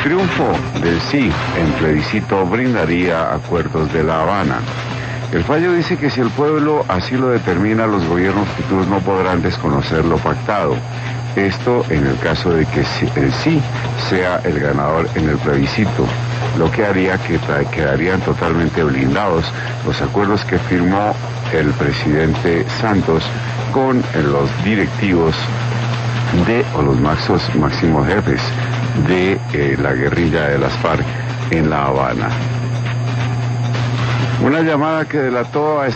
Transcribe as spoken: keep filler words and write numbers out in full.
triunfo del sí en plebiscito brindaría acuerdos de La Habana. El fallo dice que si el pueblo así lo determina, los gobiernos futuros no podrán desconocer lo pactado. Esto en el caso de que el sí sea el ganador en el plebiscito, lo que haría que quedarían totalmente blindados los acuerdos que firmó el presidente Santos con los directivos de, o los máximos, máximos jefes de eh, la guerrilla de las FARC en La Habana. Una llamada que delató a